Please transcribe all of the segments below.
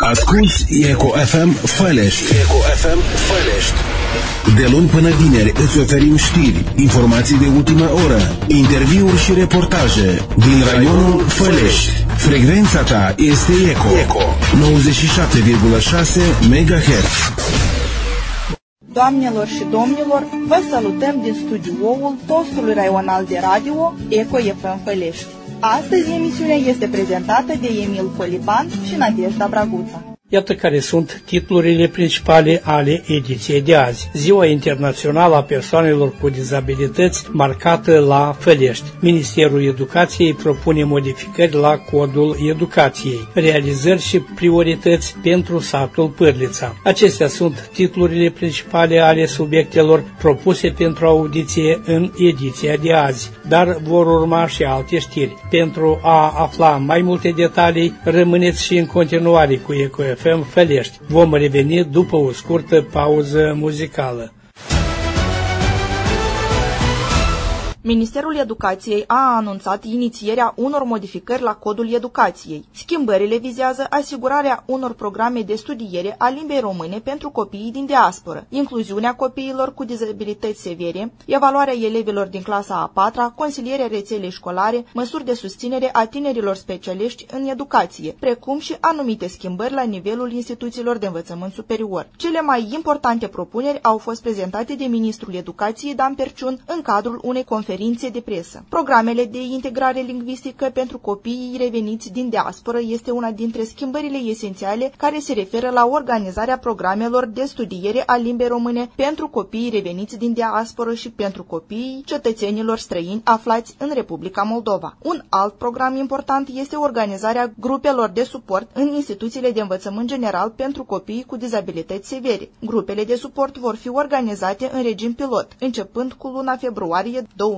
Asculți Eco FM Fălești. Eco FM Fălești. De luni până vineri îți oferim știri, informații de ultimă oră, interviuri și reportaje din raionul Fălești. Frecvența ta este Eco 97,6 MHz. Doamnelor și domnilor, vă salutăm din studioul postului raional de radio Eco FM Fălești. Astăzi emisiunea este prezentată de Emil Poliban și Nadejda Braguța. Iată care sunt titlurile principale ale ediției de azi. Ziua Internațională a Persoanelor cu Dizabilități marcată la Fălești. Ministerul Educației propune modificări la Codul Educației, realizări și priorități pentru satul Pârlița. Acestea sunt titlurile principale ale subiectelor propuse pentru audiție în ediția de azi, dar vor urma și alte știri. Pentru a afla mai multe detalii, rămâneți și în continuare cu Eco FM Fălești. Vom reveni după o scurtă pauză muzicală. Ministerul Educației a anunțat inițierea unor modificări la Codul Educației. Schimbările vizează asigurarea unor programe de studiere a limbii române pentru copiii din diasporă, incluziunea copiilor cu dizabilități severe, evaluarea elevilor din clasa a patra, consilierea rețelei școlare, măsuri de susținere a tinerilor specialiști în educație, precum și anumite schimbări la nivelul instituțiilor de învățământ superior. Cele mai importante propuneri au fost prezentate de Ministrul Educației Dan Perciun în cadrul unei conferințe de presă. Programele de integrare lingvistică pentru copiii reveniți din diasporă este una dintre schimbările esențiale care se referă la organizarea programelor de studiere a limbii române pentru copiii reveniți din diasporă și pentru copiii cetățenilor străini aflați în Republica Moldova. Un alt program important este organizarea grupelor de suport în instituțiile de învățământ general pentru copiii cu dizabilități severe. Grupele de suport vor fi organizate în regim pilot, începând cu luna februarie 2026.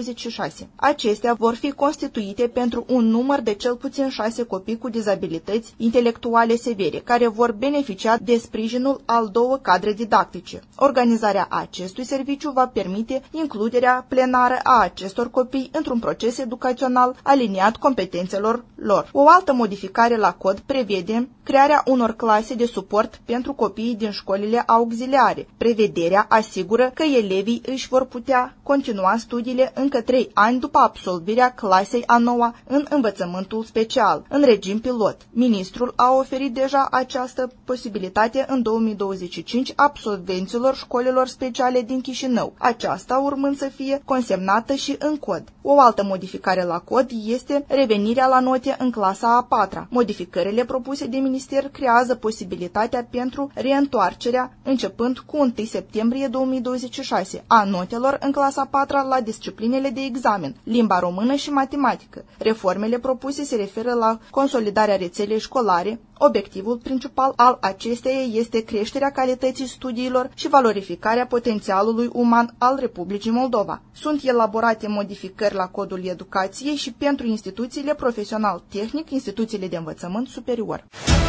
Acestea vor fi constituite pentru un număr de cel puțin 6 copii cu dizabilități intelectuale severe, care vor beneficia de sprijinul al 2 cadre didactice. Organizarea acestui serviciu va permite includerea plenară a acestor copii într-un proces educațional aliniat competențelor lor. O altă modificare la cod prevede crearea unor clase de suport pentru copiii din școlile auxiliare. Prevederea asigură că elevii își vor putea continua studiile încă 3 ani după absolvirea clasei a 9-a în învățământul special, în regim pilot. Ministrul a oferit deja această posibilitate în 2025 absolvenților școlilor speciale din Chișinău, aceasta urmând să fie consemnată și în cod. O altă modificare la cod este revenirea la note în clasa a patra. Modificările propuse de minister creează posibilitatea pentru reîntoarcerea, începând cu 1 septembrie 2026, a notelor în clasa a patra la disciplinele de examen, limba română și matematică. Reformele propuse se referă la consolidarea rețelei școlare. Obiectivul principal al acesteia este creșterea calității studiilor și valorificarea potențialului uman al Republicii Moldova. Sunt elaborate modificări la Codul Educației și pentru instituțiile profesional-tehnic, instituțiile de învățământ superior.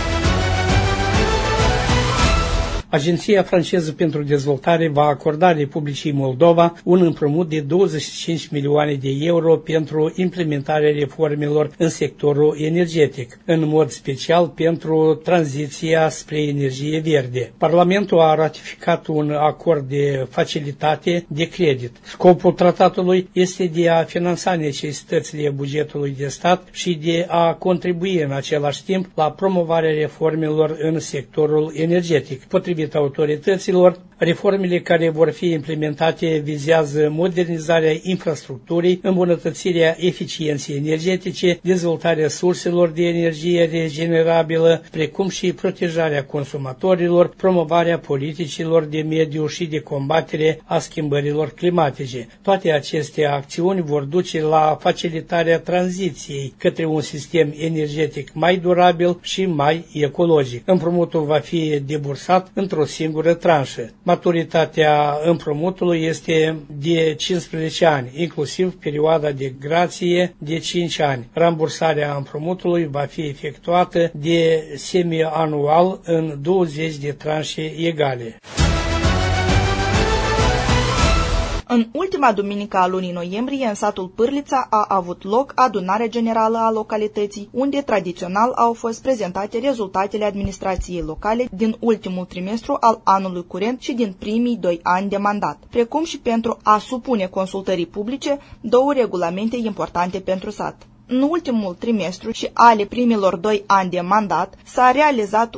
Agenția franceză pentru dezvoltare va acorda Republicii Moldova un împrumut de 25 milioane de euro pentru implementarea reformelor în sectorul energetic, în mod special pentru tranziția spre energie verde. Parlamentul a ratificat un acord de facilitate de credit. Scopul tratatului este de a finanța necesitățile bugetului de stat și de a contribui în același timp la promovarea reformelor în sectorul energetic. Potrivit autorităților, reformele care vor fi implementate vizează modernizarea infrastructurii, îmbunătățirea eficienței energetice, dezvoltarea surselor de energie regenerabilă, precum și protejarea consumatorilor, promovarea politicilor de mediu și de combatere a schimbărilor climatice. Toate aceste acțiuni vor duce la facilitarea tranziției către un sistem energetic mai durabil și mai ecologic. Împrumutul va fi debursat într-o singură tranșă. Maturitatea împrumutului este de 15 ani, inclusiv perioada de grație de 5 ani. Rambursarea împrumutului va fi efectuată de semi-anual în 20 de tranșe egale. În ultima duminică a lunii noiembrie, în satul Pârlița a avut loc adunarea generală a localității, unde tradițional au fost prezentate rezultatele administrației locale din ultimul trimestru al anului curent și din primii 2 ani de mandat, precum și pentru a supune consultării publice 2 regulamente importante pentru sat. În ultimul trimestru și ale primilor 2 ani de mandat s-a realizat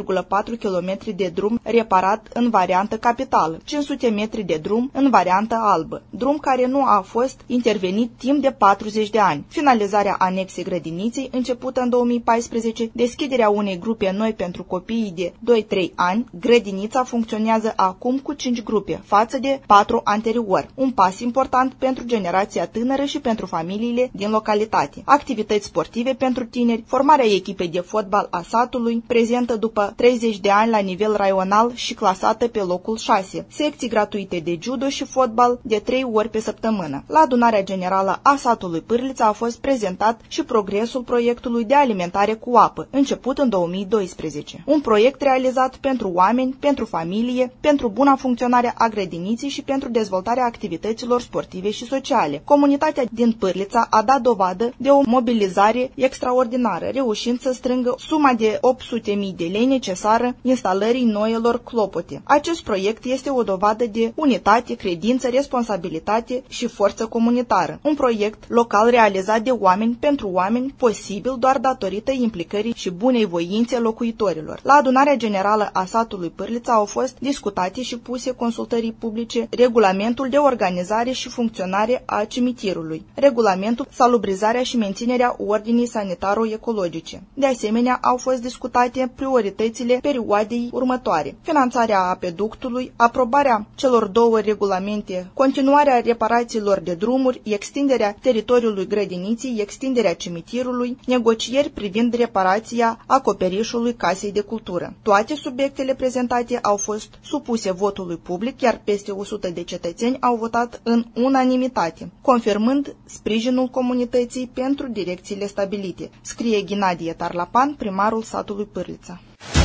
1,4 km de drum reparat în variantă capitală, 500 metri de drum în variantă albă, drum care nu a fost intervenit timp de 40 de ani, finalizarea anexei grădiniței începută în 2014, deschiderea unei grupe noi pentru copiii de 2-3 ani. Grădinița funcționează acum cu 5 grupe, față de 4 anterior, un pas important pentru generația tânără și pentru familiile din localitate. Activități sportive pentru tineri, formarea echipei de fotbal a satului, prezentă după 30 de ani la nivel raional și clasată pe locul 6, secții gratuite de judo și fotbal de 3 ori pe săptămână. La adunarea generală a satului Pârlița a fost prezentat și progresul proiectului de alimentare cu apă, început în 2012. Un proiect realizat pentru oameni, pentru familie, pentru buna funcționare a grădiniței și pentru dezvoltarea activităților sportive și sociale. Comunitatea din Pârlița a dat dovadă de o mobilizare extraordinară, reușind să strângă suma de 800.000 de lei necesară instalării noilor clopote. Acest proiect este o dovadă de unitate, credință, responsabilitate și forță comunitară. Un proiect local realizat de oameni pentru oameni, posibil doar datorită implicării și bunei voințe locuitorilor. La adunarea generală a satului Pârlița au fost discutate și puse consultării publice regulamentul de organizare și funcționare a cimitirului, regulamentul salubrizarea și menținerea ordinii sanitaro-ecologice. De asemenea, au fost discutate prioritățile perioadei următoare: finanțarea apeductului, aprobarea celor 2 regulamente, continuarea reparațiilor de drumuri, extinderea teritoriului grădiniței, extinderea cimitirului, negocieri privind reparația acoperișului Casei de Cultură. Toate subiectele prezentate au fost supuse votului public, iar peste 100 de cetățeni au votat în unanimitate, confirmând sprijinul comunității pentru direcțiile stabilite, scrie Ghinadie Tarlapan, primarul satului Pârlița.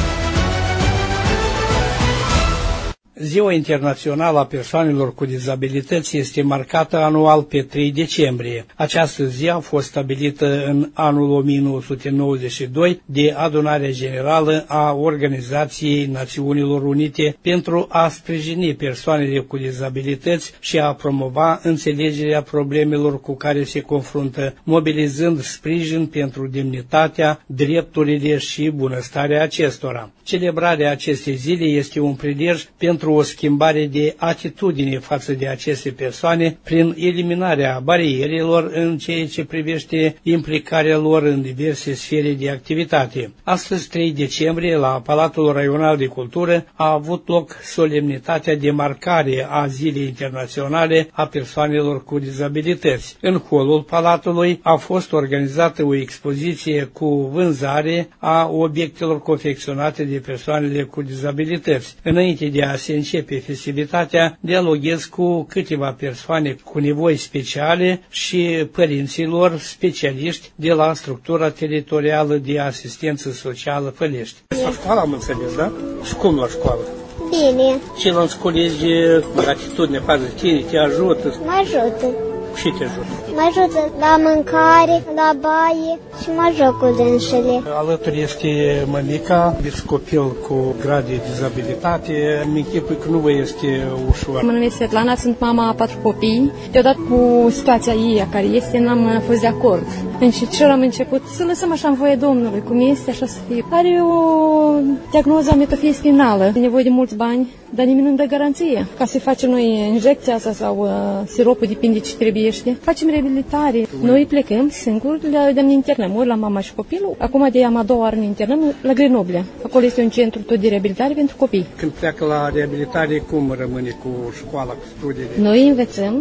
Ziua Internațională a Persoanelor cu Dizabilități este marcată anual pe 3 decembrie. Această zi a fost stabilită în anul 1992 de Adunarea Generală a Organizației Națiunilor Unite pentru a sprijini persoanele cu dizabilități și a promova înțelegerea problemelor cu care se confruntă, mobilizând sprijin pentru demnitatea, drepturile și bunăstarea acestora. Celebrarea acestei zile este un prilej pentru o schimbare de atitudine față de aceste persoane prin eliminarea barierelor în ceea ce privește implicarea lor în diverse sfere de activitate. Astăzi, 3 decembrie, la Palatul Raional de Cultură a avut loc solemnitatea de marcare a Zilei Internaționale a Persoanelor cu Dizabilități. În holul Palatului a fost organizată o expoziție cu vânzare a obiectelor confecționate de persoanele cu dizabilități. Înainte de a se începe festivitatea, dialoghez cu câteva persoane cu nevoi speciale și părinților specialiști de la structura teritorială de asistență socială Fălești. La școală am înțeles, da? Și cum la școală? Bine. Ceilalți colegi, atitudine față de tine, te ajută? Mă ajută. Și te ajută? Mă ajută la mâncare, la baie și mă joc cu dânsele. Alături este mămica, aveți copil cu grad de dizabilitate. Îmi închipui că nu vă este ușor. Mă numesc Svetlana, sunt mama a 4 copii. Deodată cu situația ei care este, n-am fost de acord. Încet am început să lăsăm așa în voie Domnului, cum este, așa să fie. Are o diagnoză a metofie spinală, e nevoie de mulți bani, dar nimeni nu dă garanție. Ca să facem noi injecția asta sau siropul, depinde ce trebuiește. Facem reabilitare. Noi plecăm singuri, le internăm ori la mama și copilul. Acum de am a 2 oară ne internăm la Grenoble. Acolo este un centru tot de reabilitare pentru copii. Când pleacă la reabilitare, cum rămâne cu școala, cu studiile? Noi învățăm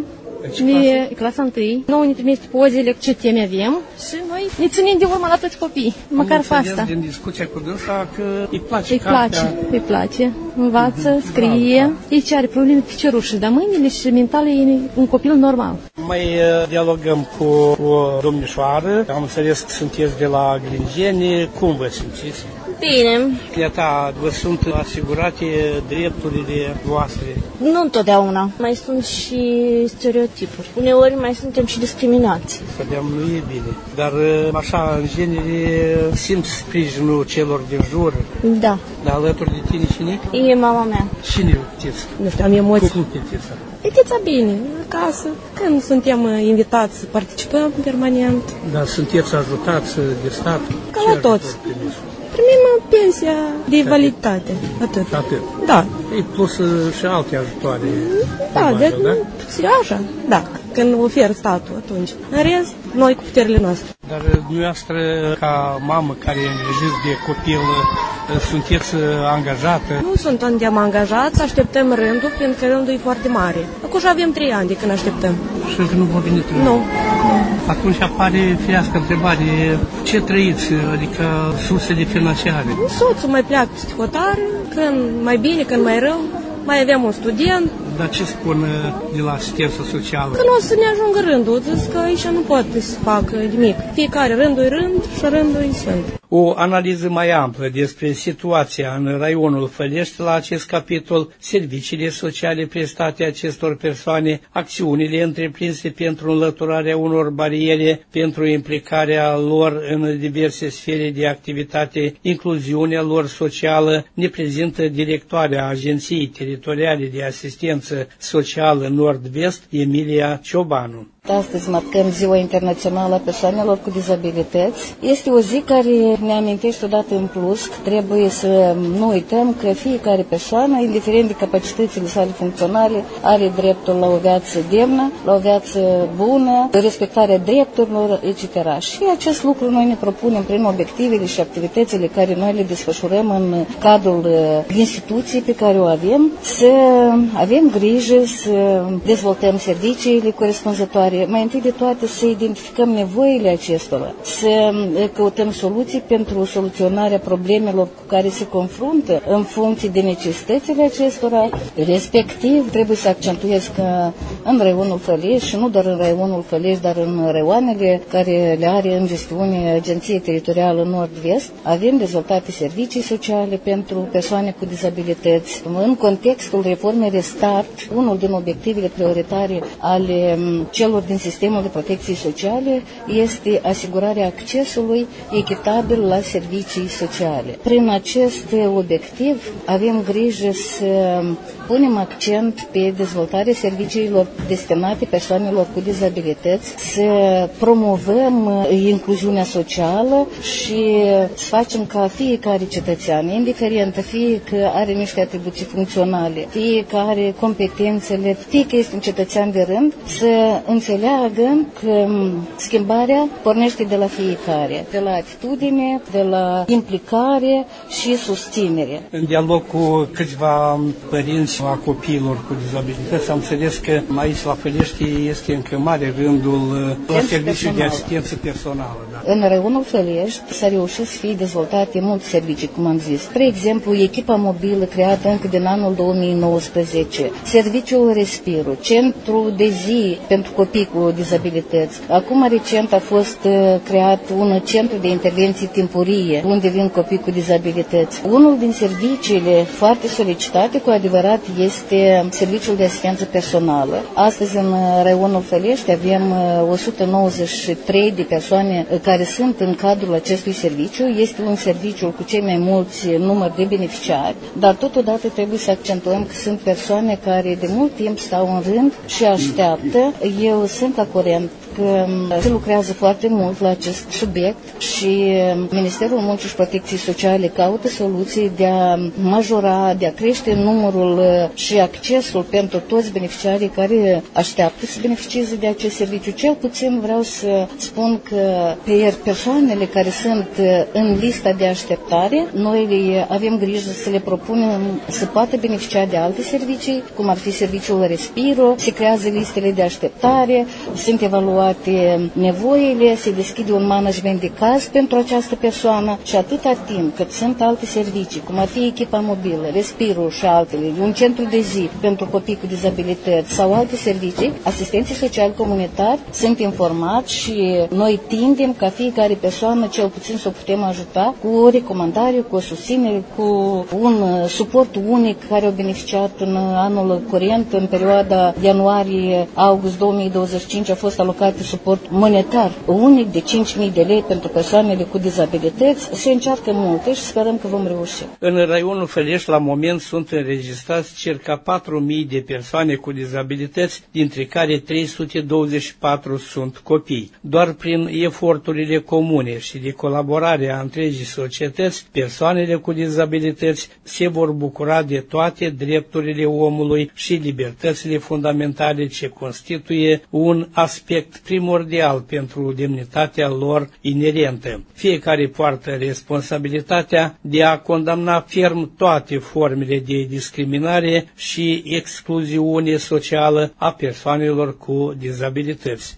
E clasa 1. Nouă ne trimite pozele ce teme avem și noi ne ținem de urmă la toți copiii, măcar pe asta. Din discuția cu dânsa că îi place Îi place, învață, scrie. Ei ce are probleme piciorușe, dar mâinile și mental e un copil normal. Mai dialogăm cu o domnișoară, am înțeles că sunteți de la Gringeni, cum vă simțiți? Bine. Iată, vă sunt asigurate drepturile voastre? Nu întotdeauna. Mai sunt și stereotipuri. Uneori mai suntem și discriminați. Vedeam, nu e bine. Dar așa, în genere, simți sprijinul celor din jur? Da. Dar alături de tine cine? E mama mea. Cine Tița? Nu știu, am emoții. Cum e Tița? E Tița bine, acasă. Când suntem invitați să participăm permanent. Dar sunteți ajutați de stat? Ca la toți. Primim pensia de invaliditate, atât. Da. E plus și alte ajutoare. Da, așa, da. Când oferă statul atunci. În rest, noi cu puterile noastre. Dar dumneavoastră, ca mamă care îngrijiți de copil, sunteți angajată? Nu suntem angajați, așteptăm rândul, fiindcă rândul e foarte mare. Acum avem 3 ani de când așteptăm. Și nu vă venit rândul? Nu. Atunci apare firească întrebare, ce trăiți, adică sursele financiare? Soțul mai pleacă peste hotare, când mai bine, când mai rău. Mai avem un student. Dar ce spun de la asistență socială? Că nu o să ne ajungă rândul, zis că aici nu poate să facă nimic. Fiecare rândul e rând și rândul e sfânt. O analiză mai amplă despre situația în raionul Fălești la acest capitol, serviciile sociale prestate acestor persoane, acțiunile întreprinse pentru înlăturarea unor bariere, pentru implicarea lor în diverse sfere de activitate, incluziunea lor socială, ne prezintă directoarea Agenției Teritoriale de Asistență Socială Nord-Vest, Emilia Ciobanu. Astăzi marcăm Ziua Internațională a Persoanelor cu Dizabilități. Este o zi care ne amintește odată în plus că trebuie să nu uităm că fiecare persoană, indiferent de capacitățile sale funcționale, are dreptul la o viață demnă, la o viață bună, respectarea drepturilor, etc. Și acest lucru noi ne propunem prin obiectivele și activitățile care noi le desfășurăm în cadrul instituției pe care o avem, să avem grijă să dezvoltăm serviciile corespunzătoare. Mai întâi de toate să identificăm nevoile acestora, să căutăm soluții pentru soluționarea problemelor cu care se confruntă în funcție de necesitățile acestora. Respectiv, trebuie să accentuez că în raionul Fălești, și nu doar în raionul Fălești, dar în raioanele care le are în gestiune Agenției Teritorială Nord-Vest, avem dezvoltate servicii sociale pentru persoane cu dizabilități. În contextul reformei Restart, unul din obiectivele prioritare ale celor din sistemul de protecție sociale este asigurarea accesului echitabil la servicii sociale. Prin acest obiectiv avem grijă să punem accent pe dezvoltarea serviciilor destinate persoanelor cu dizabilități, să promovăm incluziunea socială și să facem ca fiecare cetățean, indiferent fie că are niște atribuții funcționale, fie că are competențele, fie că este un cetățean de rând, să înțeleagă că schimbarea pornește de la fiecare, de la atitudine, de la implicare și susținere. În dialog cu câțiva părinți a copiilor cu dizabilități, am înțeles că aici la Fălești este încă mare rândul la serviciul de asistență personală. Da. În raionul Fălești s-a reușit să fie dezvoltate multe servicii, cum am zis. Spre exemplu, echipa mobilă creată încă din anul 2019, serviciul Respiru, centru de zi pentru copii cu dizabilități. Acum recent a fost creat un centru de intervenție timpurie, unde vin copii cu dizabilități. Unul din serviciile foarte solicitate, cu adevărat, este serviciul de asistență personală. Astăzi, în raionul Fălești, avem 193 de persoane care sunt în cadrul acestui serviciu. Este un serviciu cu cei mai mulți număr de beneficiari, dar totodată trebuie să accentuăm că sunt persoane care de mult timp stau în rând și așteaptă. Eu sunt la curent că se lucrează foarte mult la acest subiect și Ministerul Muncii și Protecției Sociale caută soluții de a majora, de a crește numărul și accesul pentru toți beneficiarii care așteaptă să beneficieze de acest serviciu. Cel puțin vreau să spun că pe persoanele care sunt în lista de așteptare, noi avem grijă să le propunem să poată beneficia de alte servicii, cum ar fi serviciul Respiro, se creează listele de așteptare, sunt evaluate nevoile, se deschide un management de caz pentru această persoană și atâta timp cât sunt alte servicii, cum ar fi echipa mobilă, Respiro și altele, un centru de zi pentru copii cu dizabilități sau alte servicii, asistenții sociali comunitari sunt informați și noi tindem ca fiecare persoană cel puțin să o putem ajuta cu o recomandare, cu o susținere, cu un suport unic care a beneficiat în anul curent, în perioada ianuarie-august 2025 a fost alocat suport monetar unic de 5.000 de lei pentru persoanele cu dizabilități. Se încearcă multe și sperăm că vom reuși. În raionul Fălești, la moment, sunt înregistrați circa 4.000 de persoane cu dizabilități, dintre care 324 sunt copii. Doar prin eforturile comune și de colaborare a întregii societăți, persoanele cu dizabilități se vor bucura de toate drepturile omului și libertățile fundamentale ce constituie un aspect primordial pentru demnitatea lor inerentă. Fiecare poartă responsabilitatea de a condamna ferm toate formele de discriminare și excluziune socială a persoanelor cu dizabilități.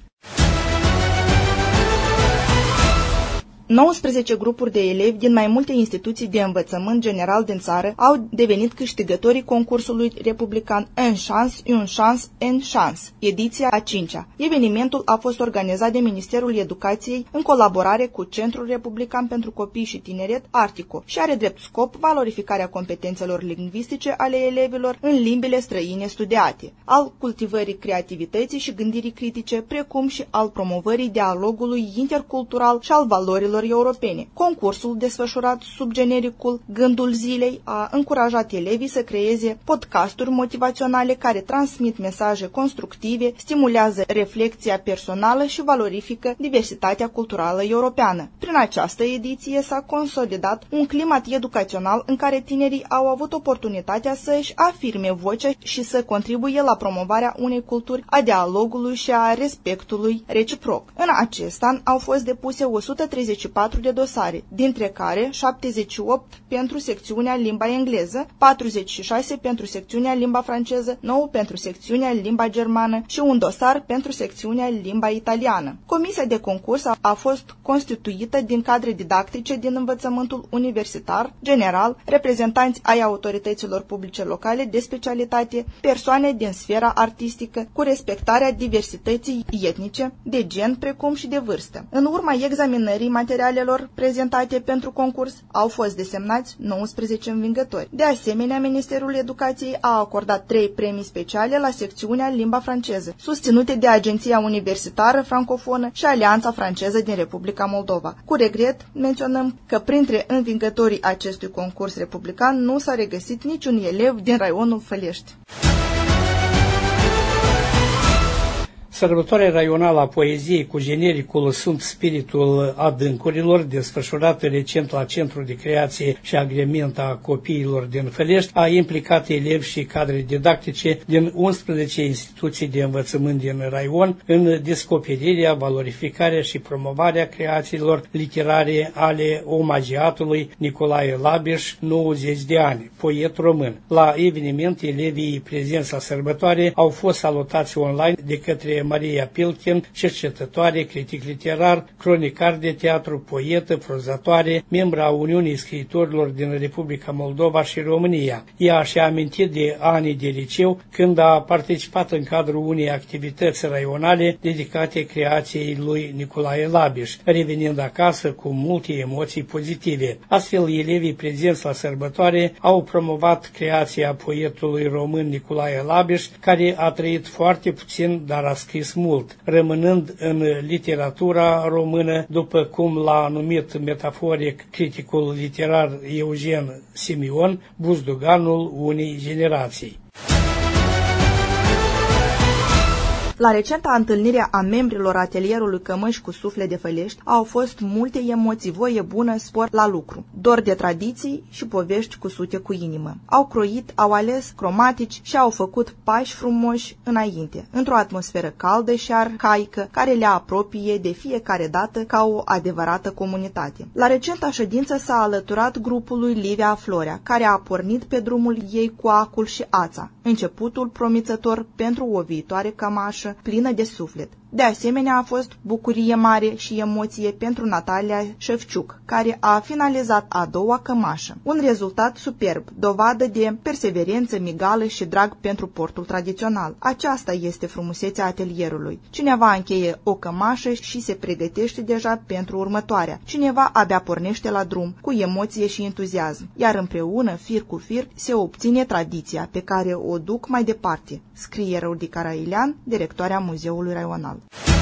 19 grupuri de elevi din mai multe instituții de învățământ general din țară au devenit câștigătorii concursului republican Un Chance, Une Chance, En Chance, ediția a 5-a. Evenimentul a fost organizat de Ministerul Educației în colaborare cu Centrul Republican pentru Copii și Tineret, Artico, și are drept scop valorificarea competențelor lingvistice ale elevilor în limbile străine studiate, al cultivării creativității și gândirii critice, precum și al promovării dialogului intercultural și al valorilor europene. Concursul, desfășurat sub genericul Gândul Zilei, a încurajat elevii să creeze podcasturi motivaționale care transmit mesaje constructive, stimulează reflexia personală și valorifică diversitatea culturală europeană. Prin această ediție s-a consolidat un climat educațional în care tinerii au avut oportunitatea să își afirme vocea și să contribuie la promovarea unei culturi a dialogului și a respectului reciproc. În acest an au fost depuse 134 de dosare, dintre care 78 pentru secțiunea limba engleză, 46 pentru secțiunea limba franceză, 9 pentru secțiunea limba germană și un dosar pentru secțiunea limba italiană. Comisia de concurs a fost constituită din cadre didactice din învățământul universitar, general, reprezentanți ai autorităților publice locale de specialitate, persoane din sfera artistică, cu respectarea diversității etnice, de gen, precum și de vârstă. În urma examinării materialelor prezentate pentru concurs au fost desemnați 19 învingători. De asemenea, Ministerul Educației a acordat 3 premii speciale la secțiunea limba franceză, susținute de Agenția Universitară Francofonă și Alianța Franceză din Republica Moldova. Cu regret, menționăm că printre învingătorii acestui concurs republican nu s-a regăsit niciun elev din raionul Fălești. Sărbătoarea raională a poeziei cu genericul Sunt Spiritul Adâncurilor, desfășurată recent la Centrul de Creație și Agrement a Copiilor din Fălești, a implicat elevi și cadre didactice din 11 instituții de învățământ din raion în descoperirea, valorificarea și promovarea creațiilor literare ale omagiatului Nicolae Labiș, 90 de ani, poet român. La eveniment, elevii prezenți la sărbătoare au fost salutați online de către Maria Pilkin, cercetătoare, critic literar, cronicar de teatru, poetă, prozatoare, membra a Uniunii Scriitorilor din Republica Moldova și România. Ea și-a amintit de anii de liceu când a participat în cadrul unei activități raionale dedicate creației lui Nicolae Labiș, revenind acasă cu multe emoții pozitive. Astfel, elevii prezenți la sărbătoare au promovat creația poetului român Nicolae Labiș, care a trăit foarte puțin, dar a scris mult, rămânând în literatura română, după cum l-a numit metaforic criticul literar Eugen Simion, buzduganul unei generații. La recenta întâlnire a membrilor atelierului Cămăși cu Suflet de Fălești au fost multe emoții, voie bună, spor la lucru, dor de tradiții și povești cusute cu inimă. Au croit, au ales cromatici și au făcut pași frumoși înainte, într-o atmosferă caldă și arhaică, care le apropie de fiecare dată ca o adevărată comunitate. La recenta ședință s-a alăturat grupului Livia Florea, care a pornit pe drumul ei cu acul și ața, începutul promițător pentru o viitoare cămașă plină de suflet. De asemenea, a fost bucurie mare și emoție pentru Natalia Șefciuc, care a finalizat a doua cămașă. Un rezultat superb, dovadă de perseverență, migală și drag pentru portul tradițional. Aceasta este frumusețea atelierului. Cineva încheie o cămașă și se pregătește deja pentru următoarea. Cineva abia pornește la drum, cu emoție și entuziasm, iar împreună, fir cu fir, se obține tradiția pe care o duc mai departe, scrie Rodica Railian, directoarea Muzeului Raional.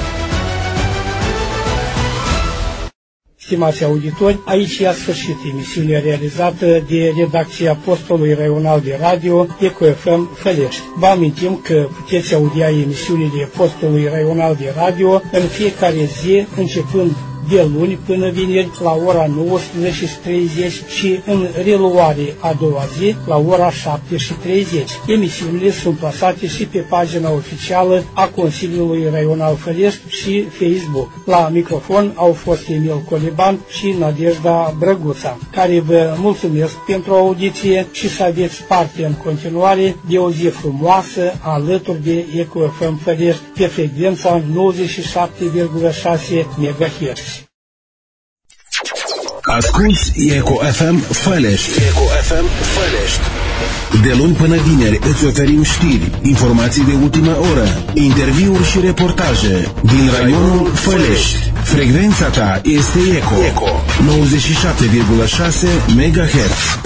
Stimați auditori, aici e sfârșit emisiunea realizată de redacția postului raional de radio Eco FM Fălești. Vă amintim că puteți audia emisiunile postului raional de radio în fiecare zi, începând de luni până vineri la ora 19:30 și în reluare a doua zi la ora 7:30. Emisiunile sunt plasate și pe pagina oficială a Consiliului Raional Fălești și Facebook. La microfon au fost Emil Coliban și Nadejda Brăguța, care vă mulțumesc pentru audiție și să aveți parte în continuare de o zi frumoasă alături de Eco FM Fălești pe frecvența 97,6 MHz. Asculți Eco FM Fălești. Eco FM Fălești. De luni până vineri îți oferim știri, informații de ultimă oră, interviuri și reportaje din raionul Fălești. Frecvența ta este Eco 97,6 MHz.